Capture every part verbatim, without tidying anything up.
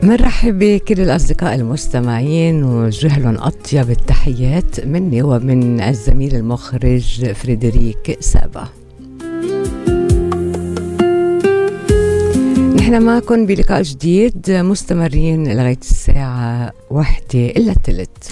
مرحب بكل الأصدقاء المستمعين ووجه لهم أطيب التحيات مني ومن الزميل المخرج فريدريك سابا. نحن معكم بلقاء جديد مستمرين لغاية الساعة واحدة إلا الثلث.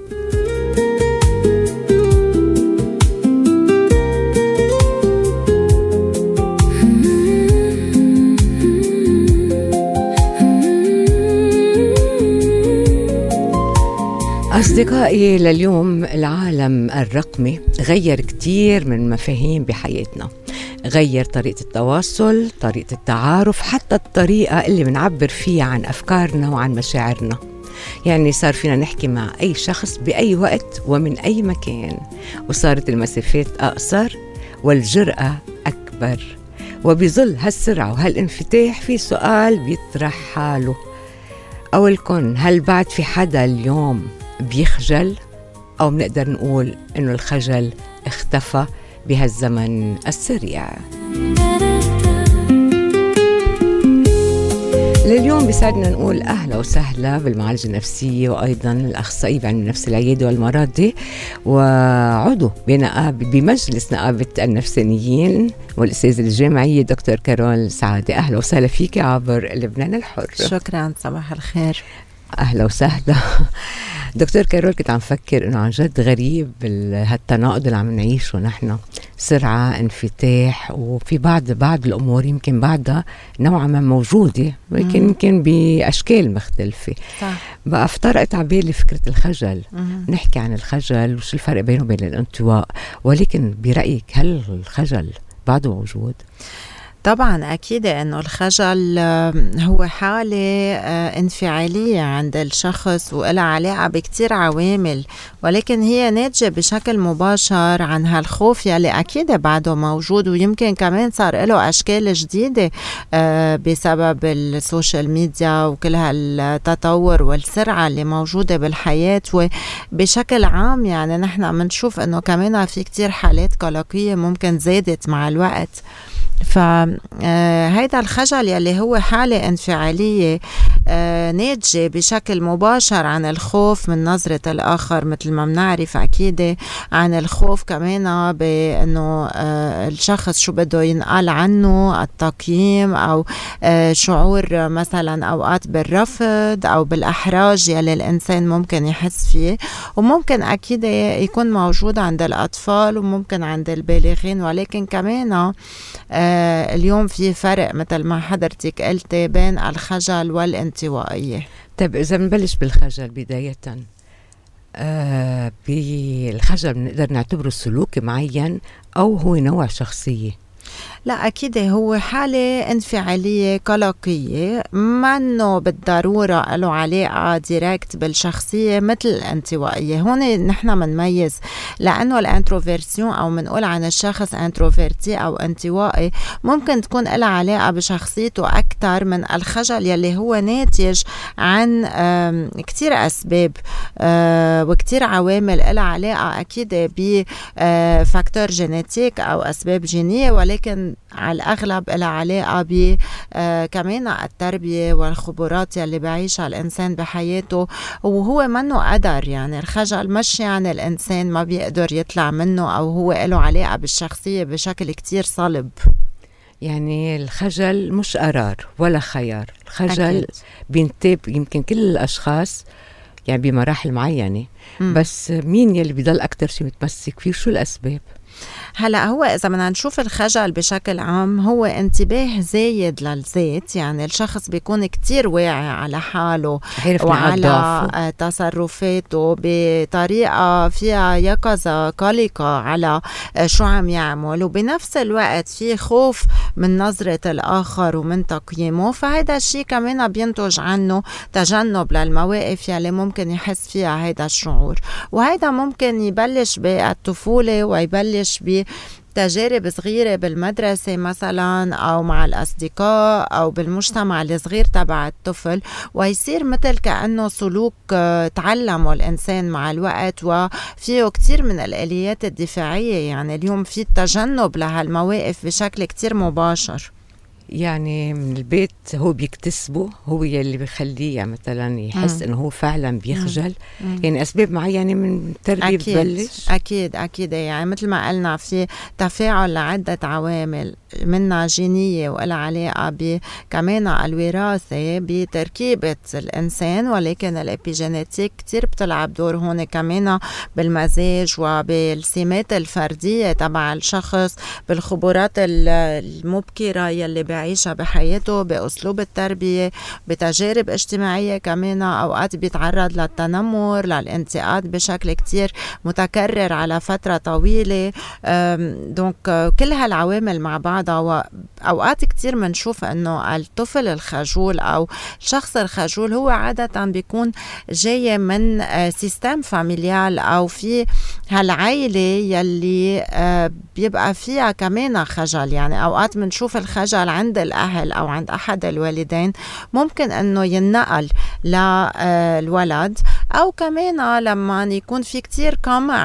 أصدقائي، لليوم العالم الرقمي غير كتير من مفاهيم بحياتنا، غير طريقة التواصل، طريقة التعارف، حتى الطريقة اللي بنعبر فيها عن أفكارنا وعن مشاعرنا. يعني صار فينا نحكي مع أي شخص بأي وقت ومن أي مكان، وصارت المسافات أقصر والجرأة أكبر. وبظل هالسرعة وهالانفتاح في سؤال بيطرح حاله، أولكن هل بعد في حدا اليوم بيخجل؟ أو بنقدر نقول إنه الخجل اختفى بهالزمن السريع؟ لليوم بيساعدنا نقول أهلا وسهلا بالمعالجة النفسية وأيضا الأخصائي بعلم النفس العيادي والمرضي وعضو بنقابة بمجلس نقابة النفسانيين والأستاذة الجامعية دكتور كارول سعادة. أهلا وسهلا فيك عبر لبنان الحر. شكرا، صباح الخير. أهلا وسهلا دكتور كارول. كنت عم فكر إنه عن جد غريب هالتناقض اللي عم نعيشه نحن، سرعة، انفتاح، وفي بعض بعض الأمور يمكن بعدها نوعا ما موجودة ولكن يمكن بأشكال مختلفة. صح. بقى افترقت عبالي فكرة الخجل. مم. نحكي عن الخجل وشو الفرق بينه وبين الانطواء، ولكن برأيك هل الخجل بعده موجود؟ طبعا أكيد أنه الخجل هو حالة انفعالية عند الشخص وإلها علاقة بكتير عوامل، ولكن هي ناتجة بشكل مباشر عن هالخوف يلي أكيد بعده موجود، ويمكن كمان صار له أشكال جديدة بسبب السوشيال ميديا وكل هالتطور والسرعة اللي موجودة بالحياة. وبشكل عام يعني نحن منشوف أنه كمان في كتير حالات قلقية ممكن زادت مع الوقت. فهيدا الخجل يلي هو حالة انفعالية ناتجة بشكل مباشر عن الخوف من نظرة الآخر، مثل ما بنعرف أكيد، عن الخوف كمان بأنه الشخص شو بده ينقال عنه، التقييم، أو شعور مثلا أوقات بالرفض أو بالأحراج يلي الإنسان ممكن يحس فيه، وممكن أكيد يكون موجود عند الأطفال وممكن عند البالغين. ولكن كمان آه اليوم في فرق مثل ما حضرتك قلت بين الخجل والانطوائية. طيب إذا بنبلش بالخجل بداية، آه بالخجل بنقدر نعتبره سلوك معين أو هو نوع شخصية؟ لا، أكيد هو حالة انفعالية قلقية، منه بالضرورة له علاقة ديركت بالشخصية مثل الانطوائية. هون نحن منميز، لأنه الانتروفيرسيون أو منقول عن الشخص انتروفيرتي أو انطوائي ممكن تكون لها علاقة بشخصيته أكتر من الخجل يلي هو ناتج عن كتير أسباب وكتير عوامل لها علاقة أكيد بفاكتور جينيتيك أو أسباب جينية، ولكن على الأغلب لها علاقة ب كمان التربية والخبرات يلي بعيشها الإنسان بحياته. وهو منه قدر، يعني الخجل مش يعني الإنسان ما بيقدر يطلع منه أو هو له علاقة بالشخصية بشكل كتير صلب. يعني الخجل مش قرار ولا خيار، الخجل بينتاب يمكن كل الأشخاص يعني بمراحل معينة. م. بس مين يلي بيضل أكتر شيء متمسك فيه؟ شو الأسباب؟ هلأ هو إذا بدنا نشوف الخجل بشكل عام هو انتباه زايد للذات، يعني الشخص بيكون كتير واعي على حاله وعلى تصرفاته بطريقة فيها يقظة قلقة على شو عم يعمل، وبنفس الوقت في خوف من نظرة الآخر ومن تقييمه. فهذا الشيء كمان بينتج عنه تجنب للمواقف يلي ممكن يحس فيها هذا الشعور، وهذا ممكن يبلش بالطفولة ويبلش ب تجارب صغيرة بالمدرسة مثلا أو مع الأصدقاء أو بالمجتمع الصغير تبع الطفل، ويصير مثل كأنه سلوك تعلمه الإنسان مع الوقت، وفيه كتير من الآليات الدفاعية. يعني اليوم في التجنب لهالمواقف بشكل كتير مباشر. يعني من البيت هو بيكتسبه، هو يلي بيخليه يعني مثلا يحس انه هو فعلا بيخجل. مم. يعني اسباب معينه من التربيه بتبلش. اكيد اكيد يعني مثل ما قلنا في تفاعل لعده عوامل منها جينيه وإلها علاقه كمان الوراثه بتركيبه الانسان، ولكن الابيجينيتيك كتير بتلعب دور هون كمان بالمزاج وبالسمات الفرديه تبع الشخص، بالخبرات المبكره يلي بيعيشها بحياته، بأسلوب التربية، بتجارب اجتماعية كمان. أوقات بيتعرض للتنمر، للانتقاد بشكل كتير متكرر على فترة طويلة. دونك كل هالعوامل مع بعضها، وأوقات كتير منشوف أنه الطفل الخجول أو الشخص الخجول هو عادة بيكون جاي من سيستم فاميليال أو في هالعائلة يلي بيبقى فيها كمان خجل. يعني أوقات منشوف الخجل عند الأهل أو عند أحد الوالدين ممكن أنه ينقل للولد، أو كمان لما يكون في كتير قمع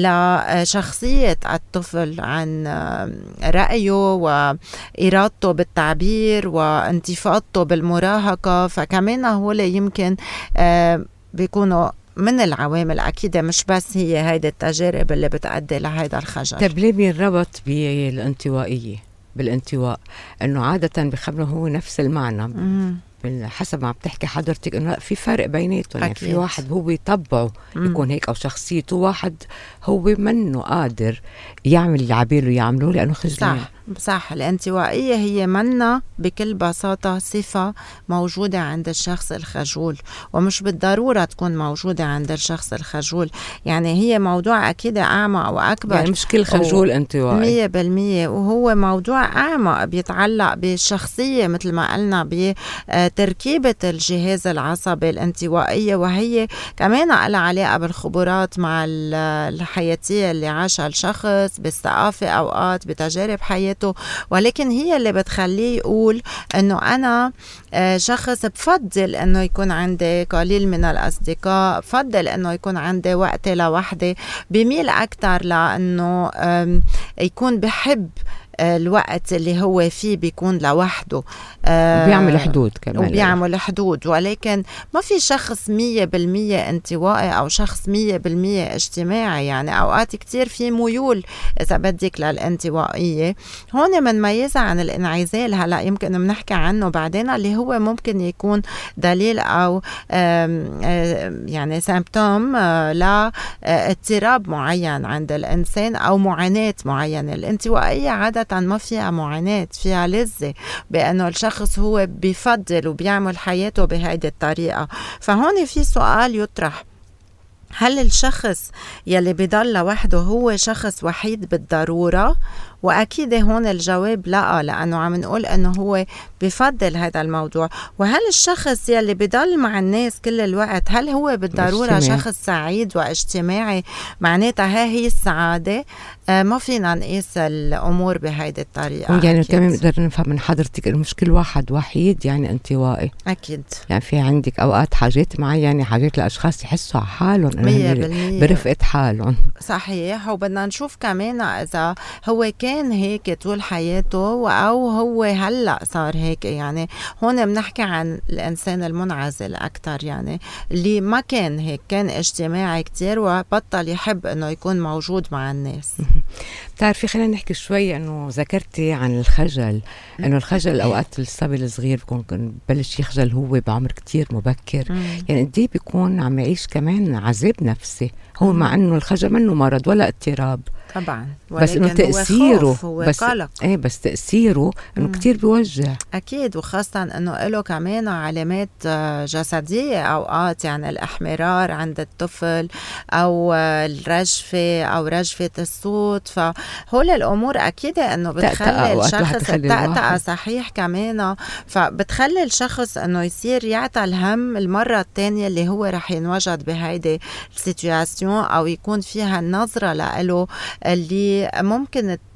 لشخصية الطفل عن رأيه وإرادته بالتعبير وانتفاضته بالمراهقة، فكمان هو يمكن بيكونوا من العوامل. أكيد مش بس هي هيدا التجارب اللي بتأدي لهيدا الخجل. طب ليه بينربط بالانطوائية بالانطواء؟ انه عادة بخبره هو نفس المعنى. مم. حسب ما بتحكي حضرتك انه في فرق بيناتهم. يعني في واحد هو يطبعه يكون هيك او شخصيته، واحد هو منه قادر يعمل اللي عباله يعمله لانه خجلان. صح صح. الانطوائية هي منا بكل بساطة صفة موجودة عند الشخص الخجول، ومش بالضرورة تكون موجودة عند الشخص الخجول. يعني هي موضوع أكيد أعمق وأكبر. يعني مش كل خجول انطوائي مية بالمية، وهو موضوع أعمق بيتعلق بالشخصية مثل ما قلنا، بتركيبة الجهاز العصبي الانطوائية، وهي كمان لها علاقة بالخبرات مع الحياتية اللي عاشها الشخص، بالثقافة أوقات، بتجارب حياته. ولكن هي اللي بتخليه يقول انه انا شخص بفضل انه يكون عندي قليل من الاصدقاء، بفضل انه يكون عندي وقت لوحدي، بميل اكتر لانه يكون بحب الوقت اللي هو فيه بيكون لوحده، وبيعمل حدود كمان وبيعمل حدود. ولكن ما في شخص مية بالمية انطوائي أو شخص مية بالمية اجتماعي. يعني أوقات كتير في ميول إذا بدك للانطوائية. هون منميزها عن الانعزال، هلأ يمكن بنحكي عنه بعدين، اللي هو ممكن يكون دليل أو يعني سيمبتوم لاضطراب معين عند الإنسان أو معاناة معينة. الانطوائية عادة ما فيها معاناة، فيها لذة، بأنه الشخص هو بيفضل وبيعمل حياته بهيدي الطريقة. فهون في سؤال يطرح: هل الشخص يلي بيضل لوحده هو شخص وحيد بالضرورة؟ وأكيد هون الجواب لا، لأنه عم نقول أنه هو بيفضل هذا الموضوع. وهل الشخص يلي بيضل مع الناس كل الوقت هل هو بالضرورة اجتماع. شخص سعيد واجتماعي؟ معناتها ها هي السعادة؟ آه ما فينا نقيس الأمور بهيدي الطريقة. يعني كمان نقدر نفهم من حضرتك إنه مش كل واحد وحيد يعني انطوائي. أكيد. يعني في عندك أوقات حاجات معينة، حاجات لأشخاص يحسوا على حالهم برفقة حالهم. صحيح. وبدنا نشوف كمان إذا هو كان هيك طول حياته أو هو هلأ صار هيك. يعني هون بنحكي عن الإنسان المنعزل أكتر، يعني اللي ما كان هيك، كان اجتماعي كتير وبطل يحب إنه يكون موجود مع الناس. بتعرفي خلينا نحكي شوي إنه ذكرتي عن الخجل، إنه الخجل أوقات الصبي الصغير بيكون بلش يخجل هو بعمر كتير مبكر. يعني قديه بيكون عم يعيش كمان عذاب نفسي هو، مع إنه الخجل منه مرض ولا اضطراب طبعا، بس انه تأثيره هو بس قلق. ايه بس تأثيره انه كتير بيوجع. اكيد، وخاصة انه له كمان علامات جسدية اوقات، يعني الاحمرار عند الطفل او الرجفة او رجفة الصوت. فهول الامور اكيد انه بتخلي الشخص التأتأة صحيح كمان، فبتخلي الشخص انه يصير يعطى الهم المرة الثانية اللي هو رح ينوجد بهيدي السيتواسيون، او يكون فيها النظرة له اللي ممكن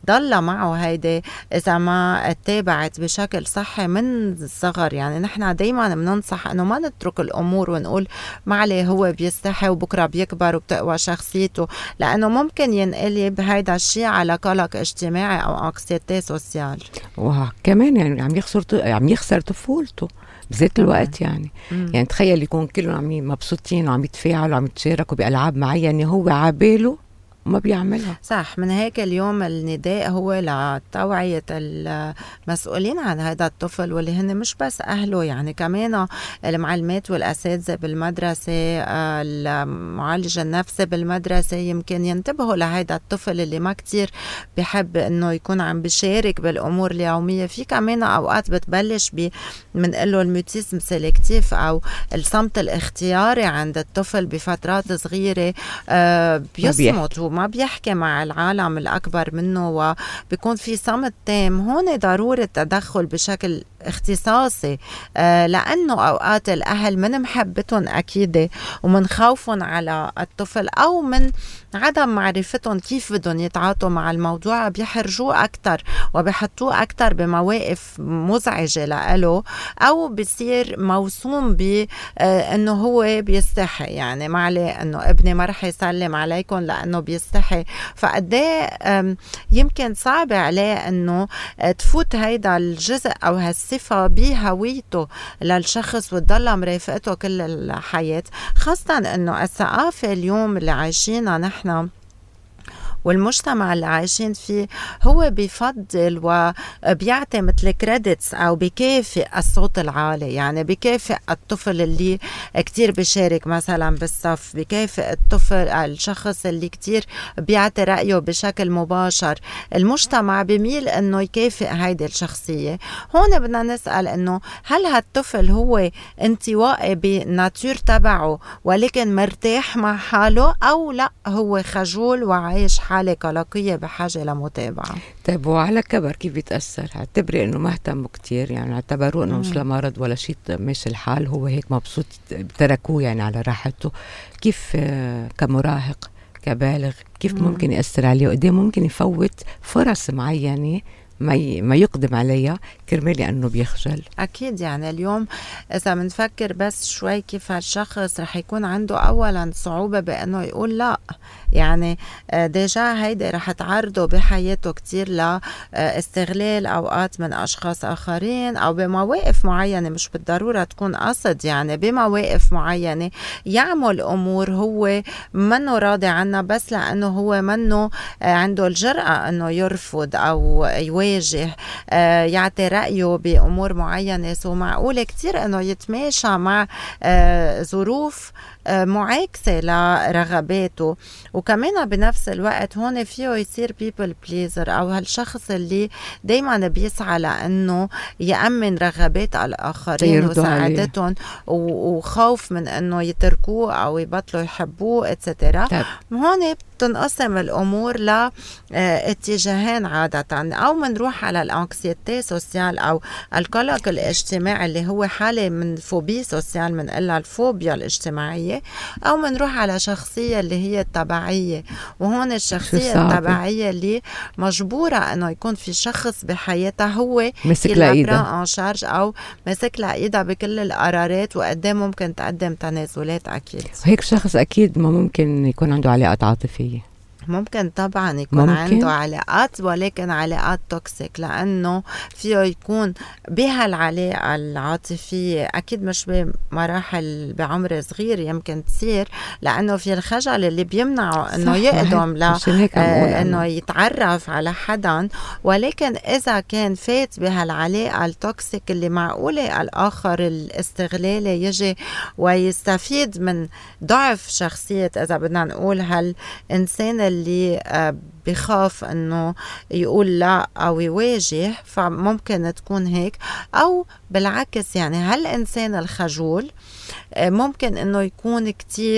بتضل معه هيدي إذا ما اتبعت بشكل صحي من الصغر. يعني نحن دايما بننصح إنه ما نترك الأمور ونقول ما عليه هو بيستحي وبكرة بيكبر وبتقوى شخصيته، لأنه ممكن ينقلب هيدا الشيء على قلق اجتماعي أو أنكسيتي سوسيال. وكمان يعني عم يخسر عم يخسر طفولته بذات الوقت. يعني مم. يعني تخيل يكون كلهم عم مبسوطين وعم يتفاعلوا وعم يتشاركوا بألعاب معينة هو عاباله ما بيعملها. صح. من هيك اليوم النداء هو لتوعية المسؤولين عن هذا الطفل، واللي هن مش بس أهله، يعني كمان المعلمات والأساتذة بالمدرسة، المعالج النفسي بالمدرسة، يمكن ينتبهوا لهذا الطفل اللي ما كتير بحب إنه يكون عم بيشارك بالأمور اليومية. في كمان أوقات بتبلش ب منقله الموتيزم سيلكتيف أو الصمت الاختياري عند الطفل بفترات صغيرة، آه بيصمت وما بيحكي مع العالم الأكبر منه وبيكون في صمت تام. هون ضرورة تدخل بشكل اختصاصي، آه لأنه أوقات الأهل من محبتهم أكيد ومن خوفهم على الطفل أو من عدم معرفتهم كيف بدهم يتعاطوا مع الموضوع بيحرجوه أكتر وبيحطوه أكتر بمواقف مزعجة لأله، أو بيصير موسوم بأنه هو بيستحي. يعني ما عليه أنه ابني ما رح يسلم عليكم لأنه بيستحي. فقديه يمكن صعب عليه أنه تفوت هيدا الجزء أو هالصفة بهويته للشخص وتضل مرافقته كل الحياة، خاصة أنه الثقافة اليوم اللي عايشينها نحن والمجتمع اللي عايشين فيه هو بيفضل وبيعطي مثل كريدتس أو بيكافئ الصوت العالي. يعني بيكافئ الطفل اللي كتير بيشارك مثلا بالصف، بيكافئ الطفل الشخص اللي كتير بيعطي رأيه بشكل مباشر. المجتمع بيميل انه يكافئ هيدي الشخصية. هون بدنا نسأل انه هل هالطفل هو انطوائي بالناتور تبعه ولكن مرتاح مع حاله، او لا هو خجول وعايش حالة قلقية بحاجة لمتابعة؟ طيب وعلى كبر كيف بيتأثر؟ اعتبري انه ما اهتموا كتير، يعني اعتبروه انه مش لمرض ولا شيء، ماشي الحال، هو هيك مبسوط، تركوه يعني على راحته. كيف كمراهق كبالغ كيف مم. ممكن يأثر عليه، وقديه ممكن يفوت فرص معينة ما ما يقدم عليها كرمال لأنه بيخجل؟ أكيد. يعني اليوم إذا منفكر بس شوي كيف هالشخص رح يكون عنده أولا صعوبة بأنه يقول لا. يعني ديجا هيدا رح تعرضه بحياته كتير لاستغلال أوقات من أشخاص آخرين أو بمواقف معينة، مش بالضرورة تكون قصد، يعني بمواقف معينة يعمل أمور هو منه راضي عنها بس لأنه هو منه عنده الجرأة أنه يرفض أو يواجه، يعطي رأيه بأمور معينة. سو معقولة كتير أنه يتماشى مع ظروف معاكسة لرغباته. وكمان بنفس الوقت هون فيه يصير people pleaser أو هالشخص اللي دايما بيسعى لأنه يأمن رغبات الآخرين وسعادتهم وخوف من أنه يتركوه أو يبطلوا يحبوه اتسترا. هون تنقسم الأمور لاتجاهين عادة، أو منروح على الانكسيتي سوسيال أو القلق الاجتماعي اللي هو حالة من فوبي سوسيال من إلا الفوبيا الاجتماعية، أو منروح على شخصية اللي هي التبعية. وهون الشخصية التبعية اللي مجبورة أنه يكون في شخص بحياتها هو مسك لإيدها ان شارج أو مسك لإيدها بكل القرارات وقدام ممكن تقدم تنازلات. أكيد هيك شخص أكيد ما ممكن يكون عنده علاقات عاطفية. ممكن طبعا يكون ممكن. عنده علاقات ولكن علاقات توكسيك، لأنه فيه يكون بهالعلاقة العاطفية أكيد مش بمراحل بعمر صغير يمكن تصير، لأنه في الخجل اللي بيمنعه أنه يقدم ل آه أنه يتعرف على حدا. ولكن إذا كان فات بهالعلاقة التوكسيك اللي معقولة الآخر الاستغلالي يجي ويستفيد من ضعف شخصية، إذا بدنا نقول هالإنسان اللي بخاف انه يقول لا او يواجه، فممكن تكون هيك. او بالعكس، يعني هالانسان الخجول ممكن انه يكون كتير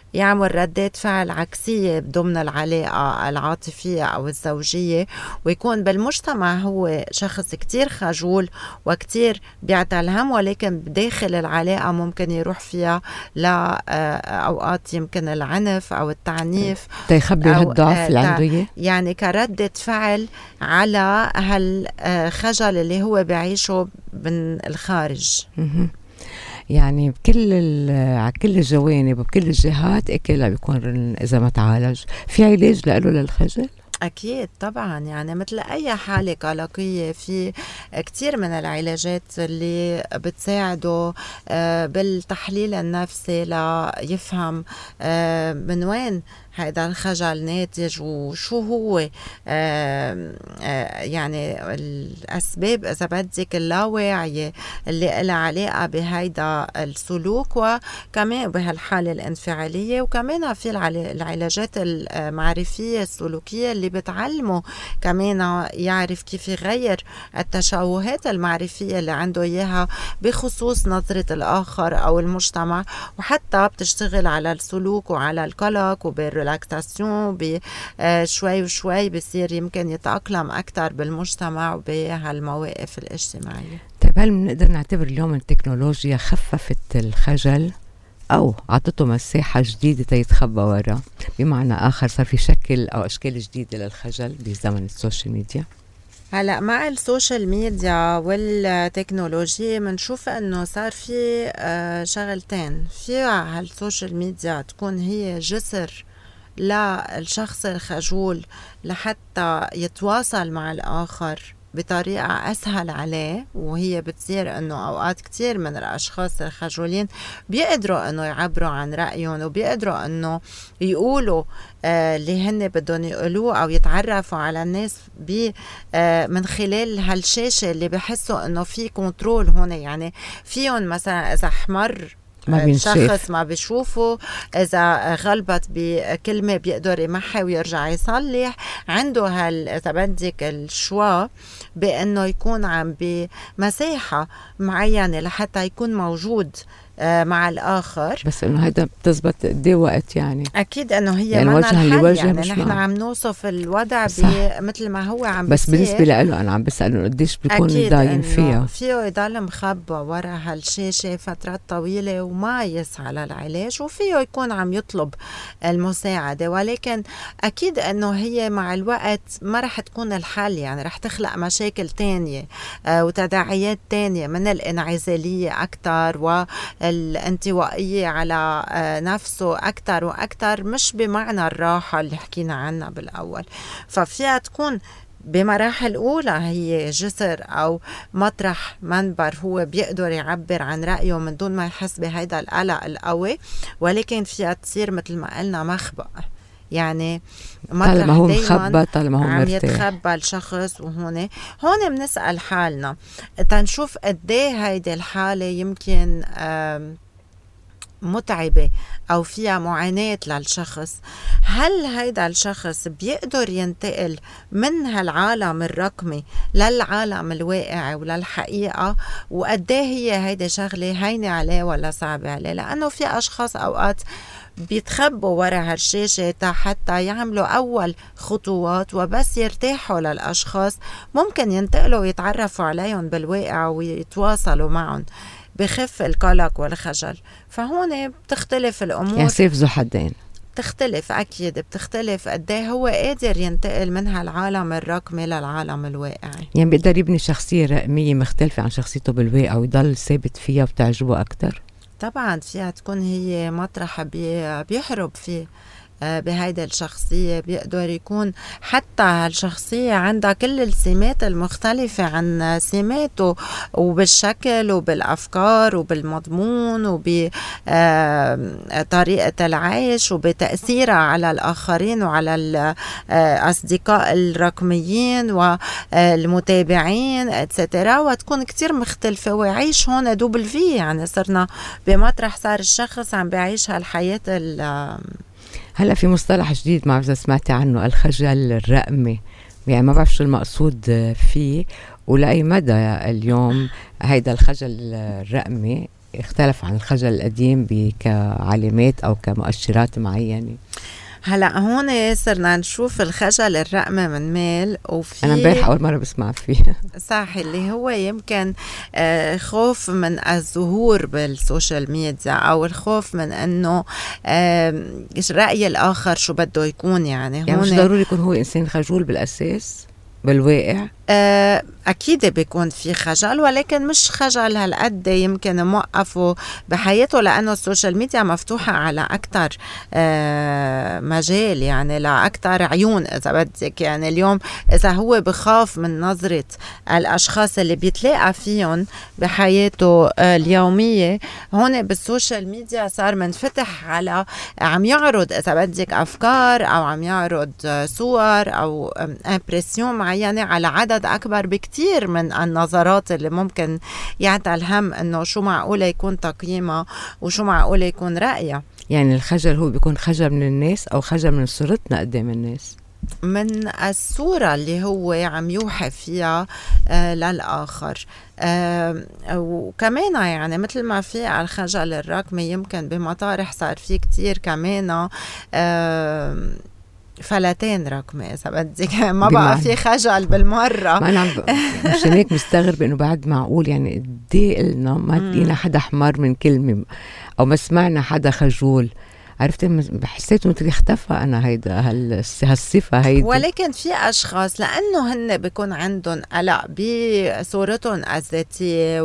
يعمل ردات فعل عكسية ضمن العلاقة العاطفية أو الزوجية، ويكون بالمجتمع هو شخص كتير خجول وكتير بيعتل هم، ولكن بداخل العلاقة ممكن يروح فيها لأوقات يمكن العنف أو التعنيف، تيخبي هالضعف اللي عنده، يعني كردة فعل على هالخجل اللي هو بيعيشه من الخارج. يعني بكل على كل الجوانب وبكل الجهات اكيد بيكون اذا ما تعالج في علاج له للخجل. أكيد طبعا، يعني مثل أي حالة قلقية في كتير من العلاجات اللي بتساعده بالتحليل النفسي ليفهم من وين هذا الخجل ناتج وشو هو يعني الأسباب إذا بدك اللاواعية اللي لها علاقة بهيدا السلوك، وكمان بهالحالة الانفعالية. وكمان في العلاجات المعرفية السلوكية اللي بتعلمه كمان يعرف كيف يغير التشوهات المعرفية اللي عنده إياها بخصوص نظرة الآخر أو المجتمع، وحتى بتشتغل على السلوك وعلى القلق وبالريلاكساسيون بشوي وشوي بصير يمكن يتأقلم أكتر بالمجتمع وبهالمواقف الاجتماعية. طيب هل بنقدر نعتبر اليوم التكنولوجيا خففت الخجل أو عطته مساحة جديدة تيتخبى ورا؟ بمعنى آخر صار في شكل أو أشكال جديدة للخجل بزمن السوشيال ميديا؟ هلأ مع السوشيال ميديا والتكنولوجيا منشوف أنه صار في شغلتين. في هالسوشيال ميديا تكون هي جسر للشخص الخجول لحتى يتواصل مع الآخر بطريقة أسهل عليه، وهي بتصير أنه أوقات كتير من الأشخاص الخجولين بيقدروا أنه يعبروا عن رأيهم وبيقدروا أنه يقولوا آه اللي هن بدهم يقولوه أو يتعرفوا على الناس بي آه من خلال هالشاشة اللي بحسوا أنه في كنترول هون. يعني فيهم مثلا إذا حمر ما شخص ما بيشوفه، إذا غلبت بكلمة بيقدر يمحي ويرجع يصلح، عنده هال إذا بدك الشوا بأنه يكون عم بمساحة معينة لحتى يكون موجود مع الآخر. بس إنه هيدا بتزبط قديه وقت يعني أكيد إنه هي يعني وجها لوجه، يعني نحن عم نوصف الوضع مثل ما هو عم بس بيصير. بالنسبة له أنا عم بسأله قديش بيكون داين فيها، فيه يضل مخبى ورا هالشاشة فترات طويلة وما يسعى للعلاج، وفيه يكون عم يطلب المساعدة. ولكن أكيد إنه هي مع الوقت ما رح تكون الحل، يعني رح تخلق مشاكل تانية آه وتداعيات تانية من الانعزالية أكتر و الانطوائية على نفسه أكتر وأكتر، مش بمعنى الراحة اللي حكينا عنها بالأول. ففيها تكون بمراحل أولى هي جسر أو مطرح منبر هو بيقدر يعبر عن رأيه من دون ما يحس بهيدا القلق القوي، ولكن فيها تصير مثل ما قلنا مخبأ، يعني طالما هو مخبى طالما هو عم مرتاح يتخبى الشخص. وهون هون بنسأل حالنا تنشوف قديه هيدي الحالة يمكن متعبة أو فيها معاناة للشخص. هل هيدا الشخص بيقدر ينتقل من هالعالم الرقمي للعالم الواقعي وللحقيقة، وقديه هي هيدا شغلة هينة عليه ولا صعبة عليه؟ لأنه في أشخاص أوقات بيتخبوا ورا هالشاشة حتى يعملوا أول خطوات، وبس يرتاحوا للأشخاص ممكن ينتقلوا ويتعرفوا عليهم بالواقع ويتواصلوا معهم، بخف القلق والخجل. فهون بتختلف الأمور، يعني سيف ذو حدين، بتختلف أكيد بتختلف قديه هو قادر ينتقل من هالعالم الرقمي للعالم الواقعي. يعني بيقدر يبني شخصية رقمية مختلفة عن شخصيته بالواقع ويضل ثابت فيها وبتعجبه أكتر. طبعا فيها تكون هي مطرح بيحرب فيه بهيدا الشخصية، بيقدر يكون حتى هالشخصية عندها كل السمات المختلفة عن سماته، وبالشكل وبالأفكار وبالمضمون وبطريقة العيش وبتأثيرها على الآخرين وعلى الأصدقاء الرقميين والمتابعين اتسترا، وتكون كتير مختلفة. ويعيش هون دوبل في، يعني صرنا بمطرح صار الشخص عم بيعيش هالحياة ال هلا في مصطلح جديد ما بعرف سمعتي عنه، الخجل الرقمي. يعني ما بعرف شو المقصود فيه ولاي مدى اليوم هيدا الخجل الرقمي اختلف عن الخجل القديم كعلامات أو كمؤشرات معينة؟ هلا هون صرنا نشوف الخجل الرقمي من ميل، وفي أنا امبارح أول مرة بسمع فيه. صح، اللي هو يمكن آه خوف من الظهور بالسوشيال ميديا، أو الخوف من أنه آه رأي الآخر شو بده يكون. يعني, يعني هون مش ضروري يكون هو إنسان خجول بالأساس بالواقع. آه أكيد بيكون في خجل، ولكن مش خجل هالقد يمكن موقفه بحياته، لأنه السوشيال ميديا مفتوحة على أكتر آه مجال، يعني لأكتر عيون إذا بدك. يعني اليوم إذا هو بخاف من نظرة الأشخاص اللي بيتلاقى فيهم بحياته آه اليومية، هون بالسوشيال ميديا صار منفتح على عم يعرض إذا بدك أفكار، أو عم يعرض آه صور أو امبرسيون معينة على عدد أكبر بكتير من النظرات اللي ممكن يعطي الهم إنه شو معقولة يكون تقييمها وشو معقولة يكون رأيها. يعني الخجل هو بيكون خجل من الناس أو خجل من صورتنا قدام الناس، من الصورة اللي هو عم يوحي فيها آه للآخر. آه وكمان يعني مثل ما في الخجل الرقمي، يمكن بمطارح صار في كتير كمان آه فلتين رقمي إذا بدك، ما بقى في خجل بالمرة. ما أنا مش هيك مستغرب إنه بعد معقول يعني قديه قلنا ما لقينا حدا حمار من كلمة أو ما سمعنا حدا خجول. عرفت، حسيت مثل اختفى أنا هيدا هالصفة هيدا. ولكن في أشخاص لأنه هن بيكون عندهم قلق بصورتهم الذاتية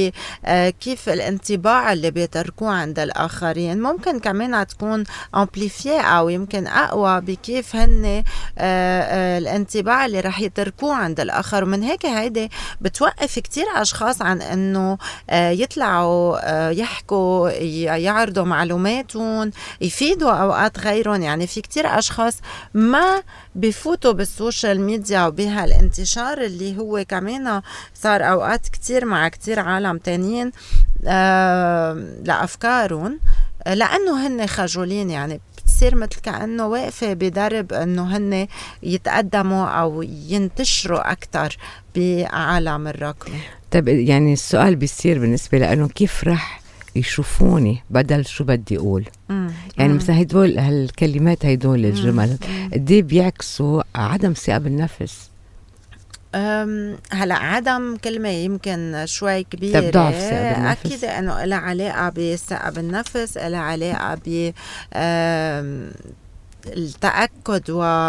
وبكيف الانطباع اللي بيتركوه عند الآخرين، ممكن كمان تكون أمبليفية أو يمكن أقوى بكيف هن الانطباع اللي رح يتركوه عند الآخر. ومن هيك هيدا بتوقف كتير أشخاص عن أنه يطلعوا يحكوا يعرضوا معلوماتهم يفيدوا أوقات غيرهم. يعني في كتير أشخاص ما بفوتوا بالسوشيال ميديا وبهالانتشار اللي هو كمان صار أوقات كتير مع كتير عالم تانيين آه لأفكارهم، لأنه هن خجولين. يعني بتصير مثل كأنه واقفة بدرب أنه هن يتقدموا أو ينتشروا أكتر بعالم الرقمي. طيب يعني السؤال بيصير بالنسبة لأنه كيف رح يشوفوني بدل شو بدي أقول؟ مم. يعني مثلا هيدول هالكلمات هيدول الجمل قديه بيعكسوا عدم ثقة بالنفس. هلا عدم كلمة يمكن شوي كبيرة. طب ضعف ثقة بالنفس. أكيد أنه لها علاقة بالثقة بالنفس، لها علاقة ب التأكد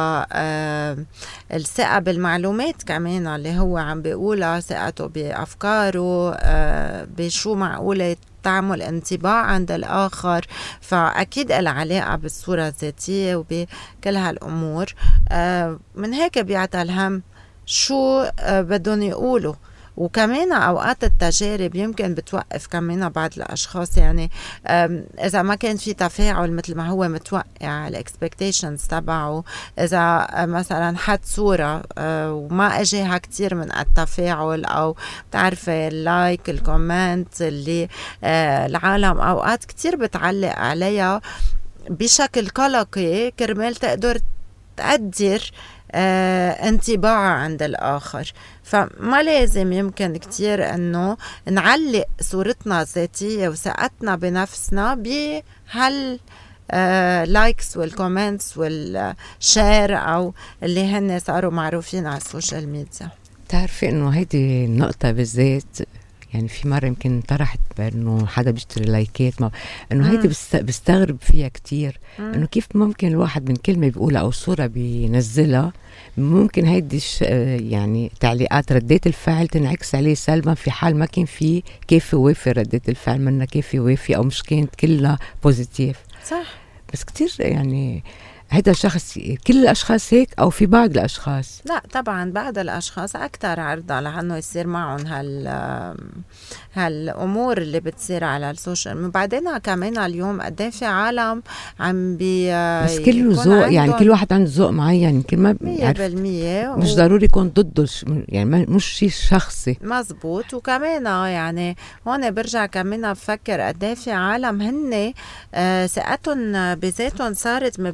والثقة بالمعلومات كمان اللي هو عم بيقولها، ثقته بأفكاره، بشو معقولة تعمل انطباع عند الآخر. فأكيد لها علاقة بالصورة الذاتية وبكل هالأمور. من هيك بيعطى الهم شو بدهم يقولوا. وكمان أوقات التجارب يمكن بتوقف كمان بعض الأشخاص. يعني إذا ما كان في تفاعل مثل ما هو متوقع الإكسبكتيشنز تبعه، إذا مثلا حط صورة وما أجيها كتير من التفاعل أو بتعرفي اللايك الكومنت اللي العالم أوقات كتير بتعلق عليها بشكل قلقي كرمال تقدر تقدر آه، انطباع عند الآخر. فما لازم يمكن كتير أنه نعلق صورتنا الذاتية وثقتنا بنفسنا بهال آه، لايكس والكومنتس والشير أو اللي هن صاروا معروفين على السوشيال ميديا. تعرفي أنه هيدي النقطة بالذات، يعني في مرة يمكن طرحت بأنه حدا بيشتري لايكات، ما أنه هيدي بستغرب فيها كتير. أنه كيف ممكن الواحد من كلمة بيقولها أو صورة بينزلها ممكن هيدي يعني تعليقات ردات الفعل تنعكس عليه سلبا، في حال ما كان في كيف وافي ردات الفعل منا كيف وافي أو مش كانت كلها بوزيتيف. صح. بس كتير يعني هذا الشخص، كل الأشخاص هيك أو في بعض الأشخاص؟ لا طبعا بعض الأشخاص أكتر عرضة لأنه يصير معهم هال هالأمور اللي بتصير على السوشيال. بعدين كمان اليوم قد في عالم عم بي بس كله ذوق، يعني كل واحد عنده ذوق معين، يمكن ما مية بالمية مش و... ضروري يكون ضده، يعني مش شيء شخصي. مزبوط. وكمان يعني هون برجع كمان بفكر قد في عالم هن ثقتهم بذاتهم صارت مبنية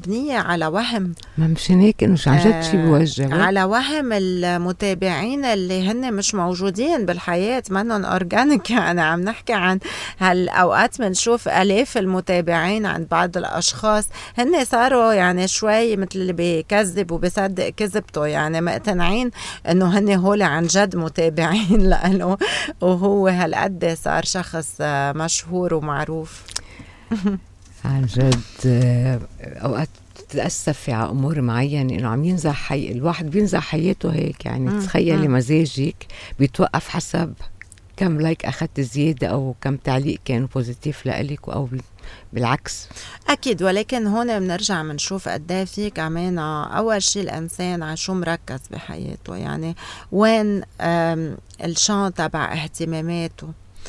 على وهم ما مشان هيك انه عن جد شيء بوجه على وهم المتابعين اللي هن مش موجودين بالحياة، منهم اورجانيك. يعني عم نحكي عن هالاوقات بنشوف الاف المتابعين عند بعض الاشخاص هن صاروا يعني شوي مثل اللي بيكذب وبيصدق كذبته، يعني مقتنعين انه هن هول عن جد متابعين لانه وهو هالقد صار شخص مشهور ومعروف. عن جد اوقات تتأسفي على أمور معينة إنه عم ينزح حي... الواحد بينزح حياته هيك. يعني تخيلي مزاجك بيتوقف حسب كم لايك أخذت زيادة أو كم تعليق كان بوزيتيف لإلك أو بالعكس. أكيد، ولكن هون بنرجع بنشوف قد في كمان أول شيء الإنسان على شو مركز بحياته، يعني وين الشان تبع اهتماماته،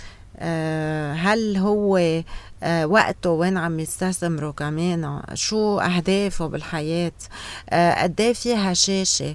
هل هو وقته وين عم يستثمره، كمان شو أهدافه بالحياة، قد فيها شاشة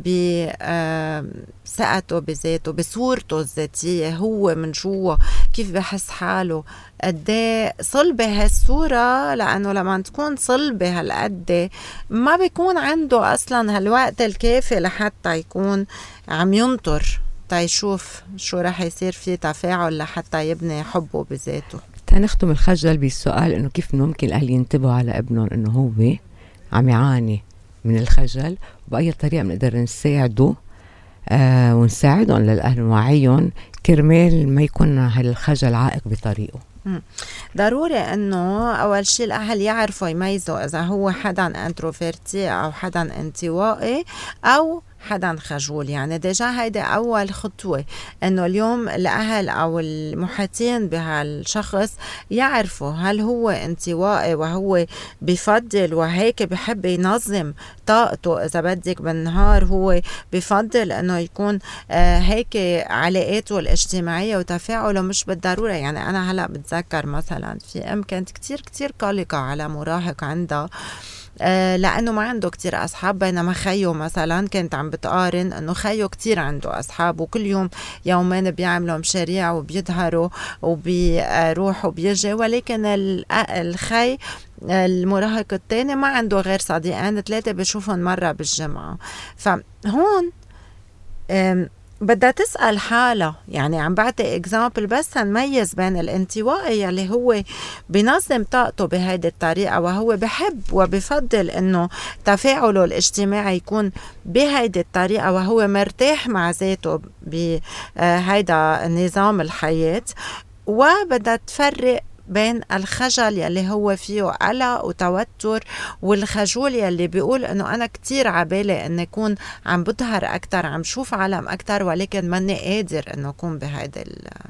بثقته بذاته، بصورته الذاتية، هو من جوا كيف بحس حاله، قد صلبة هالصورة. لأنه لما تكون صلبة هالقد ما بيكون عنده أصلا هالوقت الكافي لحتى يكون عم ينطر تيشوف شو رح يصير فيه تفاعل لحتى يبني حبه بذاته. تنختم الخجل بالسؤال إنه كيف ممكن الأهل ينتبهوا على ابنهم إنه هو عم يعاني من الخجل، وبأي طريقة بنقدر نساعده آه ونساعدهم للأهل نوعيهم كرمال ما يكون هالخجل عائق بطريقه. ضروري انه اول شيء الاهل يعرفوا يميزوا اذا هو حدا انتروفيرتي او حدا انطوائي او حدا خجول. يعني ديجا هيدا أول خطوة، إنه اليوم الأهل أو المحيطين بهالشخص يعرفوا هل هو انطوائي وهو بفضل وهيك بحب ينظم طاقته. إذا بدك بالنهار هو بفضل إنه يكون آه هيك علاقاته الاجتماعية وتفاعله مش بالضرورة. يعني أنا هلأ بتذكر مثلا في أم كانت كتير كتير قلقة على مراهق عندها آه لأنه ما عنده كتير أصحاب، بينما خيو مثلا كانت عم بتقارن أنه خيو كتير عنده أصحاب وكل يوم يومين بيعملوا مشاريع وبيظهروا وبيروح وبيجي، ولكن الخي المراهق التاني ما عنده غير صديقين ثلاثة بيشوفهم مرة بالجمعة. فهون بدها تسأل حالها، يعني عم بعطي اكزامبل بس نميز بين الانطوائي اللي هو بنظم طاقته بهيدي الطريقة وهو بحب وبفضل انه تفاعله الاجتماعي يكون بهيدي الطريقة وهو مرتاح مع ذاته بهيدا نظام الحياة، وبدها تفرق بين الخجل يلي هو فيه قلق وتوتر والخجول يلي بيقول انه انا كتير عبالي ان اكون عم بظهر اكتر، عم شوف عالم اكتر، ولكن ماني قادر انه اكون بهيدا.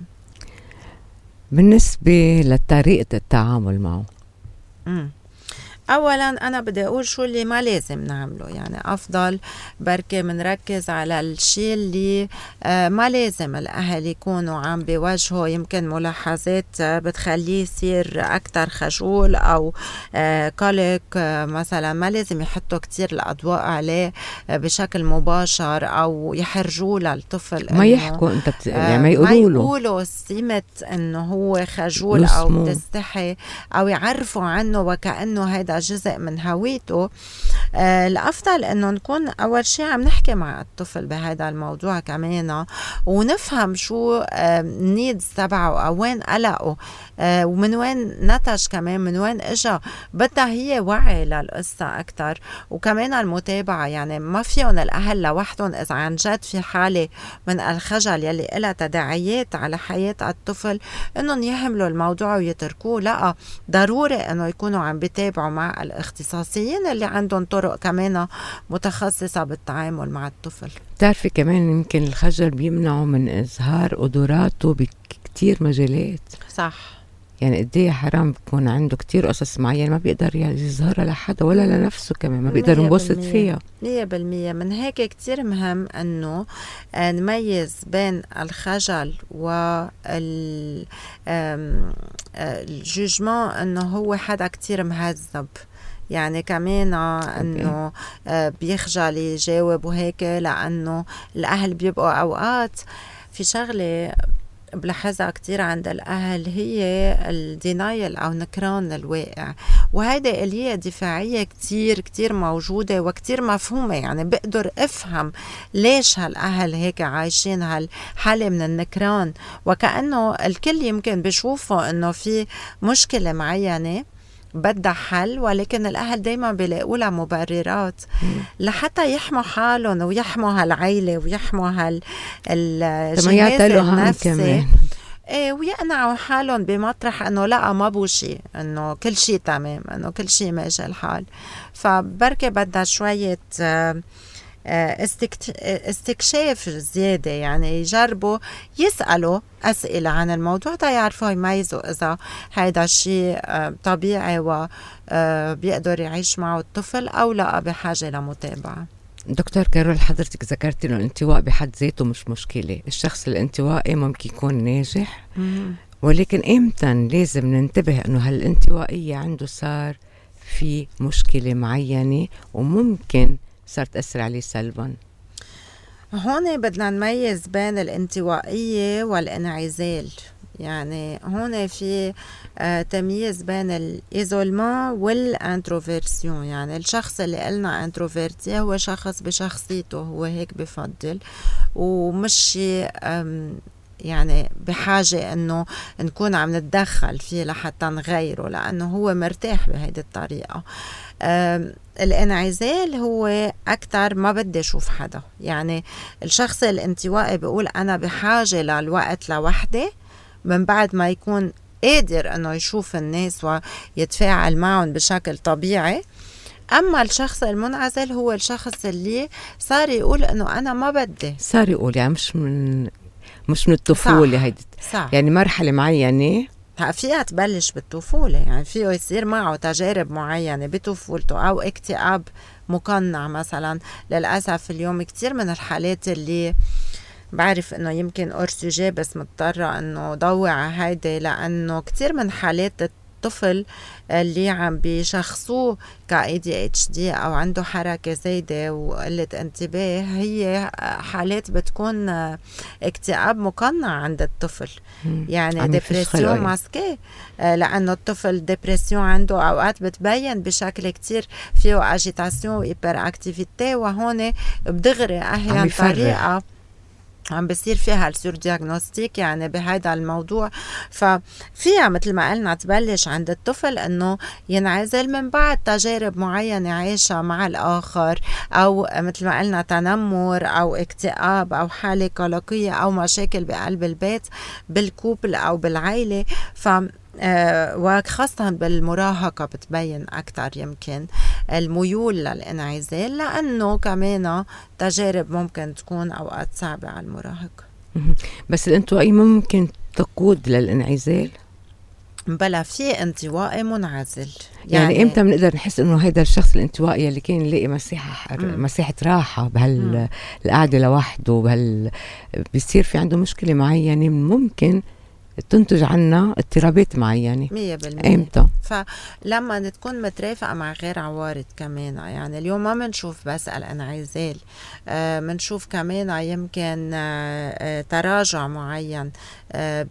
بالنسبة لطريقة التعامل معه، امم اولا انا بدي اقول شو اللي ما لازم نعمله. يعني افضل بركي منركز على الشيء اللي آه ما لازم الاهل يكونوا عم بيواجهوا يمكن ملاحظات آه بتخليه يصير اكتر خجول او آه قلق. آه مثلا ما لازم يحطوا كتير الاضواء عليه آه بشكل مباشر او يحرجوا للطفل، ما يحكوا انت بت... يعني ما يقولوا له ما يقولوا سمة انه هو خجول او بتستحي او يعرفوا عنه وكأنه هيدا جزء من هويته. آه الأفضل أنه نكون أول شيء عم نحكي مع الطفل بهذا الموضوع كمان ونفهم شو آه نيدز تبعه أو وين قلقه آه ومن وين نتج، كمان من وين إجا. بدها هي وعي للقصة أكتر وكمان المتابعة. يعني ما فيهم الأهل لوحدهم إذا عن جد في حالة من الخجل يلي إلها تداعيات على حياة الطفل أنهم يهملوا الموضوع ويتركوه. لا، ضروري أنه يكونوا عم بيتابعوا مع الاختصاصيين اللي عندهم طرق كمان متخصصة بالتعامل مع الطفل. بتعرفي كمان يمكن الخجل بيمنعه من إظهار قدراته بكتير مجالات. صح، يعني قديه حرام بكون عنده كتير قصص معينة ما بيقدر يظهرها لحدا ولا لنفسه، كمان ما بيقدر ينبسط فيها مية بالمية. من هيك كتير مهم أنه نميز بين الخجل والجوجمان أنه هو حدا كتير مهذب. يعني كمان أنه بيخجل يجاوب وهيك، لأنه الأهل بيبقوا أوقات في شغلة بلاحظها كتير عند الأهل هي الدينايل أو نكران الواقع، وهيدا آلية دفاعية كتير كتير موجودة وكتير مفهومة. يعني بقدر أفهم ليش هالأهل هيك عايشين هالحالة من النكران، وكأنه الكل يمكن بيشوفوا إنه في مشكلة معينة بدها حل، ولكن الأهل دايما بيلاقوا لها مبررات لحتى يحموا حالهم ويحموا هالعيلة ويحموا هال الجهاز النفسي، ايه، ويقنعوا حالهم بمطرح انه لا ما بو شيء، انه كل شيء تمام، انه كل شيء ماشي الحال. فبركة بدها شوية استكشاف زيادة، يعني يجربوا يسألوا أسئلة عن الموضوع تا يعرفوا يميزوا إذا هيدا الشيء طبيعي وبيقدر يعيش معه الطفل أو لا بحاجة لمتابعة. دكتور كارول، حضرتك ذكرتي إنه الانطواء بحد ذاته مش مشكلة، الشخص الانطوائي ممكن يكون ناجح، ولكن إمتى لازم ننتبه إنه هالانطوائية عنده صار في مشكلة معينة وممكن صار تأثر عليه سلبا؟ هون بدنا نميز بين الانطوائية والانعزال. يعني هون في آه تمييز بين الإيزولمان والانتروفيرسيون. يعني الشخص اللي قلنا انتروفيرتي هو شخص بشخصيته هو هيك بفضل، ومش يعني بحاجة انه نكون عم نتدخل فيه لحتى نغيره، لانه هو مرتاح بهيدي الطريقة. الانعزال هو أكتر ما بدي أشوف حدا. يعني الشخص الانطوائي بيقول أنا بحاجة للوقت لوحدي من بعد ما يكون قادر أنه يشوف الناس ويتفاعل معهم بشكل طبيعي. أما الشخص المنعزل هو الشخص اللي صار يقول أنه أنا ما بدي، صار يقول يعني مش من مش من الطفولة. هيدي يعني مرحلة معينة فيها تبلش بالطفولة، يعني فيه يصير معه تجارب معينة بطفولته أو اكتئاب مقنع مثلا. للأسف اليوم كتير من الحالات اللي بعرف انه يمكن أرسوجي بس مضطرة انه ضوع على هيدي، لأنه كتير من حالات الطفل اللي عم بيشخصوه ك إيه دي إتش دي أو عنده حركة زايدة وقلة انتباه هي حالات بتكون اكتئاب مقنع عند الطفل. يعني ديبرسيون ماسكي، لأنه الطفل ديبرسيون عنده أوقات بتبين بشكل كتير فيه اجيتاسيون وإيبر اكتيفيتي، وهون بدغري أحيان طريقة عم بصير فيها السور دياغنوستيك يعني بهذا الموضوع. ففيها مثل ما قلنا تبلش عند الطفل انه ينعزل من بعد تجارب معينة عايشة مع الآخر، او مثل ما قلنا تنمر او اكتئاب او حالة قلقية او مشاكل بقلب البيت بالكوبل او بالعائلة. ف آه وخاصة بالمراهقة بتبين أكتر يمكن الميول للانعزال، لأنه كمان تجارب ممكن تكون أوقات صعبة على المراهق. بس الانطوائي ممكن تقود للانعزال؟ بلا، في انطوائي منعزل. يعني, يعني امتى بنقدر نحس انه هيدا الشخص الانطوائي اللي كان يلاقي مساحه مساحه راحه بهالقعده لوحده بهال بيصير في عنده مشكله معينه ممكن تنتج عنا اضطرابات معينة مية بالمية؟ امتى؟ فلما تكون مترافقة مع غير عوارض كمان. يعني اليوم ما منشوف بس الانعزال، آه منشوف كمان يمكن آه تراجع معين آه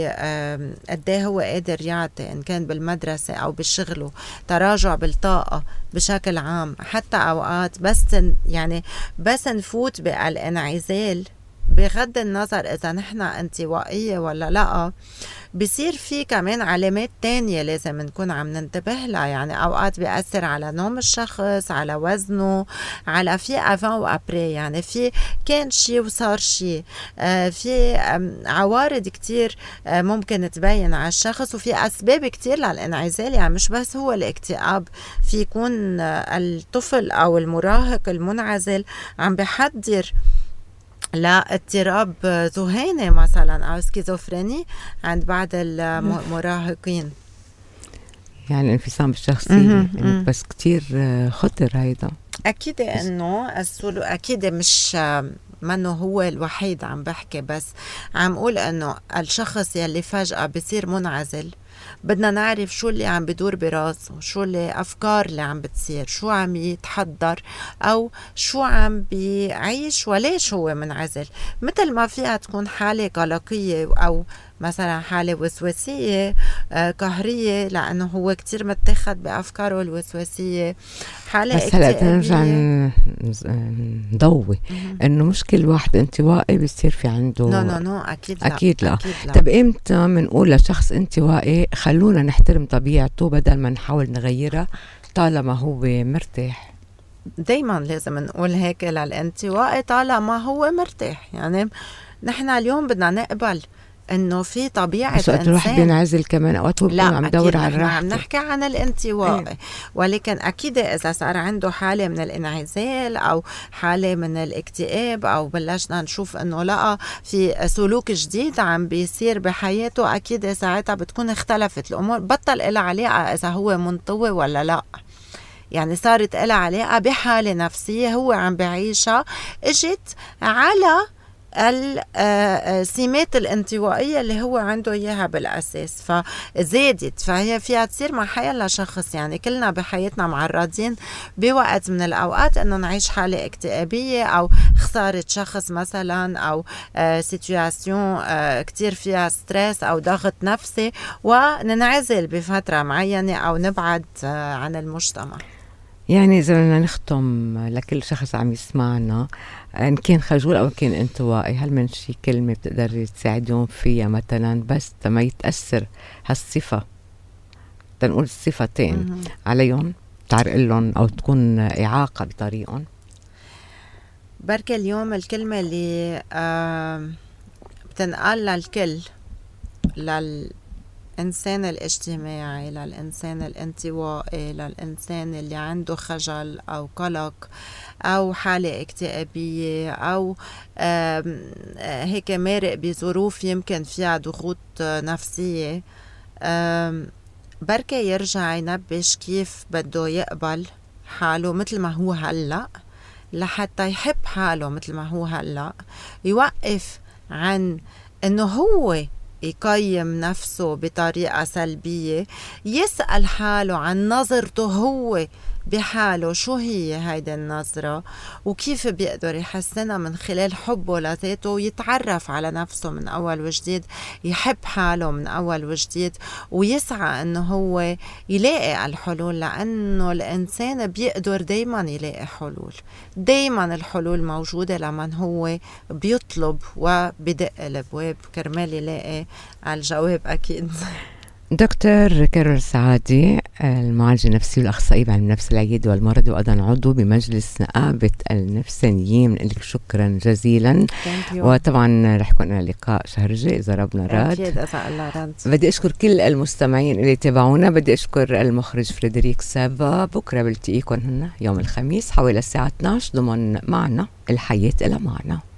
بقديه هو قادر يعطي، إن كان بالمدرسة أو بشغله، تراجع بالطاقة بشكل عام. حتى أوقات بس يعني بس نفوت بالانعزال بغض النظر إذا نحن انطوائية ولا لا، بصير في كمان علامات تانية لازم نكون عم ننتبه لها. يعني أوقات بيأثر على نوم الشخص، على وزنه، على في أفان وأبري، يعني في كان شي وصار شي. آه في عوارض كتير آه ممكن تبين على الشخص، وفي أسباب كتير للانعزال. يعني مش بس هو الاكتئاب، في يكون آه الطفل أو المراهق المنعزل عم بحضر لا اضطراب ذهاني مثلا او سكيزوفريني عند بعض المراهقين. يعني الانفصام الشخصي يعني بس كتير خطر هيدا. اكيد انه السلوك اكيد مش منه هو الوحيد عم بحكي، بس عم قول انه الشخص يلي فجأة بصير منعزل بدنا نعرف شو اللي عم بدور براسه، شو اللي أفكار اللي عم بتصير، شو عم يتحضر أو شو عم بيعيش وليش هو منعزل. مثل ما فيها تكون حالة قلقية أو مثلا حالة وسواسية آه قهرية لأنه هو كتير متخذ بأفكاره الوسواسية، حالة بس هلا نرجع نضوي إنه مش كل واحد انطوائي بيصير في عنده نو نو نو أكيد لا أكيد لا, أكيد لا. طب إمتى منقول لشخص انطوائي خلونا نحترم طبيعته بدل ما نحاول نغيرها طالما هو مرتاح؟ دايما لازم نقول هيك للانطوائي طالما هو مرتاح. يعني نحن اليوم بدنا نقبل انه في طبيعه بس وقت الواحد بينعزل كمان اوقات هو بيكون عم يدور على الراحه. عم نحكي عن الانطواء ايه. ولكن اكيد اذا صار عنده حاله من الانعزال او حاله من الاكتئاب او بلشنا نشوف انه لا في سلوك جديد عم بيصير بحياته، اكيد ساعتها بتكون اختلفت الامور، بطل لها علاقه اذا هو منطوي ولا لا. يعني صارت لها علاقه بحاله نفسيه هو عم بعيشها اجت على السمات الانطوائية اللي هو عنده إياها بالأساس فزادت، فهي فيها تصير مع حيلا شخص. يعني كلنا بحياتنا معرضين بوقت من الأوقات أنه نعيش حالة اكتئابية أو خسارة شخص مثلا أو سيتواسيون كتير فيها ستريس أو ضغط نفسي وننعزل بفترة معينة أو نبعد عن المجتمع. يعني إذا بدنا نختم لكل شخص عم يسمعنا إن كان خجول أو كان انطوائي، هل من شي كلمة بتقدر تساعدهم فيها مثلا بس ما يتأثر هالصفة، تنقول الصفتين عليهم تعرق لهم أو تكون إعاقة بطريقهم؟ بركة اليوم الكلمة اللي آه بتنقال للكل، للإنسان الاجتماعي، للإنسان الانطوائي، للإنسان اللي عنده خجل أو قلق أو حالة اكتئابية أو هيك مارق بظروف يمكن فيها ضغوط نفسية، بركة يرجع ينبش كيف بده يقبل حاله مثل ما هو هلأ لحتى يحب حاله مثل ما هو هلأ، يوقف عن إنه هو يقيم نفسه بطريقة سلبية، يسأل حاله عن نظرته هو بحاله شو هي هيدا النظرة وكيف بيقدر يحسنها من خلال حبه لذاته ويتعرف على نفسه من أول وجديد، يحب حاله من أول وجديد ويسعى أنه هو يلاقي الحلول، لأنه الإنسان بيقدر دايما يلاقي حلول، دايما الحلول موجودة لمن هو بيطلب وبدق الابواب كرمال يلاقي الجواب. أكيد. دكتور كارول سعادي، المعالجة النفسية والأخصائية بعلم النفس العيادي والمرضي وأيضا عضو بمجلس نقابة النفسانيين، بنقول لك شكرا جزيلا. وطبعا رح يكون لنا لقاء شهر الجاي إذا ربنا راد. أكيد إذا الله راد. بدي أشكر كل المستمعين اللي تابعونا، بدي أشكر المخرج فريدريك سافا. بكرة بلتقيكم هنا يوم الخميس حوالي الساعة اثنعش ضمن معنا الحياة إلى معنا.